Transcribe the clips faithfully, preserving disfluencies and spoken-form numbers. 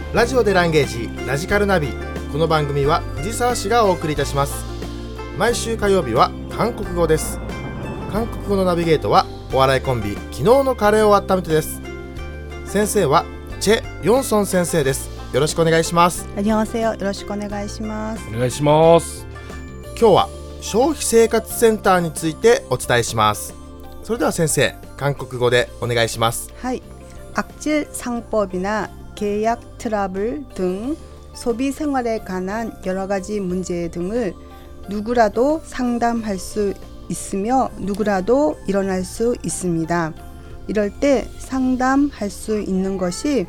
ラジオでランゲージラジカルナビ。この番組は藤沢市がお送りいたします。毎週火曜日は韓国語です。韓国語のナビゲートはお笑いコンビ昨日のカレーを温めてです。先生はチェ・ヨンソン先生です。よろしくお願いします。 안녕하세요。よろしくお願いします。 お願いします。 今日は消費生活センターについてお伝えします。それでは先生、韓国語でお願いします。 はい。악질 상법이나 계약 트러블 등 소비 생활에 관한 여러 가지 문제 등을 누구라도 상담할 수 있으며 누구라도 일어날 수 있습니다. 이럴 때 상담할 수 있는 것이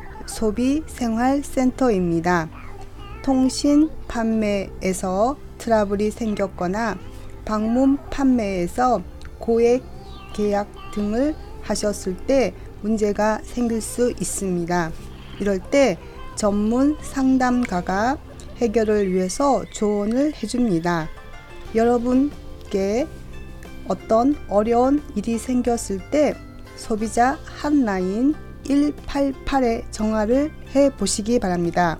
소비생활센터입니다. 통신 판매에서 트러블이 생겼거나 방문 판매에서 고액 계약 등을 하셨을 때 문제가 생길 수 있습니다. 이럴 때 전문 상담가가 해결을 위해서 조언을 해줍니다. 여러분께 어떤 어려운 일이 생겼을 때 소비자 핫라인 일팔팔에 전화를 해보시기 바랍니다.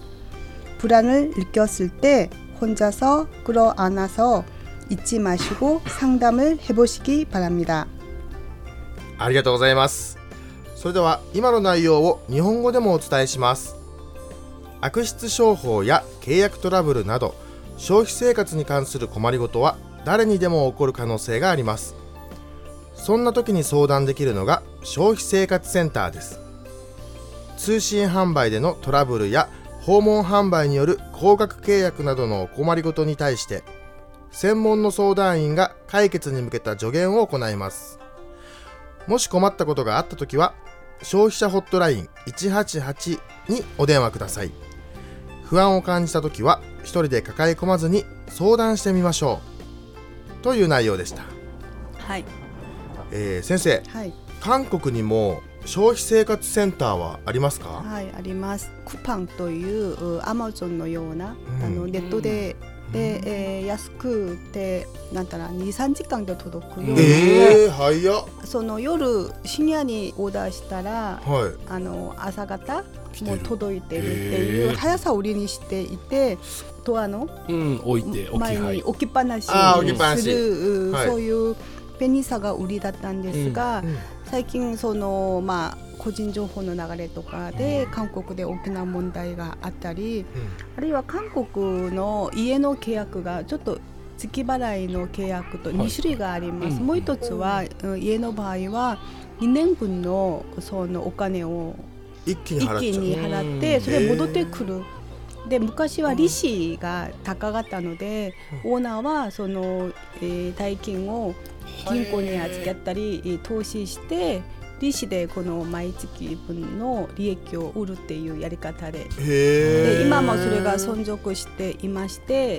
불안을 느꼈을 때 혼자서 끌어안아서 잊지 마시고 상담을 해보시기 바랍니다. ありがとうございます。それでは今の内容を日本語でもお伝えします。悪質商法や契約トラブルなど消費生活に関する困りごとは誰にでも起こる可能性があります。そんな時に相談できるのが消費生活センターです。通信販売でのトラブルや訪問販売による高額契約などのお困りごとに対して専門の相談員が解決に向けた助言を行います。もし困ったことがあったときは消費者ホットラインいちはちはちにお電話ください。不安を感じたときは一人で抱え込まずに相談してみましょうという内容でした。 はい。 えー、先生、 はい、 韓国にも消費生活センターはありますか？ はい、あります。クパンというアマゾンのような、 うん、 あのネットで、うんでえー、安くてなんたらに、さんじかんで届くような、 えー、早っ。 その夜深夜にオーダーしたら、 はい、 あの朝方もう届いてるっていう速さを売りにしていて、ドアの、 うん、置いて前に置きっぱなしにする、 はい、 そういう便利さが売りだったんですが、 うんうん、 最近その、まあ、個人情報の流れとかで韓国で大きな問題があったり、うん、あるいは韓国の家の契約がちょっと月払いの契約とに種類があります、はい、もう一つは、うん、家の場合はにねんぶんのそのお金を一気に払っちゃう、 一気に払ってそれ戻ってくる。で昔は利子が高かったので、うん、オーナーはその、えー、代金を銀行に預けたり投資して利子でこの毎月分の利益を売るっていうやり方 で, で今もそれが存続していまして、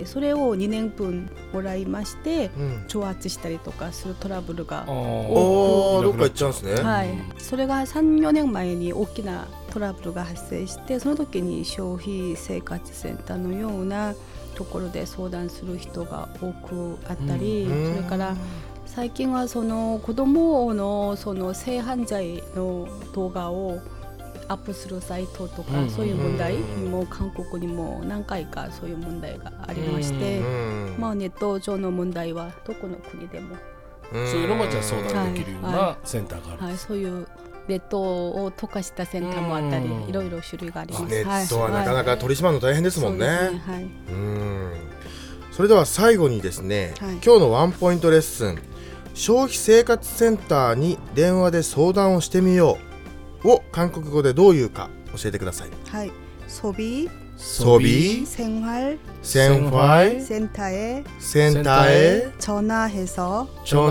それをにねんぶんもらいまして、うん、挑発したりとかするトラブルが多く、 どっか行っちゃうんですね、 はい、それがさん、よねんまえに大きなトラブルが発生して、その時に消費生活センターのようなところで相談する人が多くあったり、うん、それから最近はその子どものその性犯罪の動画をアップするサイトとか、うん、そういう問題も韓国にも何回かそういう問題がありまして、うん、まあ、ネット上の問題はどこの国でも、 うん、そういうのもじゃあ相談できるようなセンターがある、 はいはいはい、そういうネットを特化したセンターもあったり、いろいろ種類があります。 ネットはなかなか取り締まるの大変ですもんね。 はい、そうですね、はい、 うん。それでは最後にですね、はい、今日のワンポイントレッスン、消費生活センターに電話で相談をしてみようを韓国語でどういうか教えてください。 はい、소비 소비 생활 생활 센터에 센터에 전화해서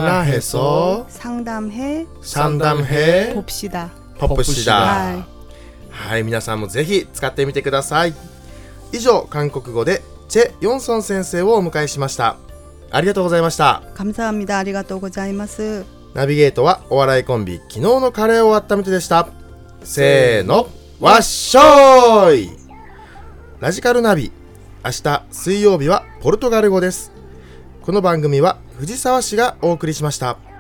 전화해서 상담해 상담해 봅시다. 봅시다. はい、 はい、皆さんもぜひ使ってみてください。以上、韓国語でチェ・ヨンソン先生をお迎えしました。ありがとうございました。 감사합니다。ありがとうございます。 ナビゲートはお笑いコンビ昨日のカレーを温めてでした。せーの、わっしょーい。ラジカルナビ、明日水曜日はポルトガル語です。この番組は藤沢市がお送りしました。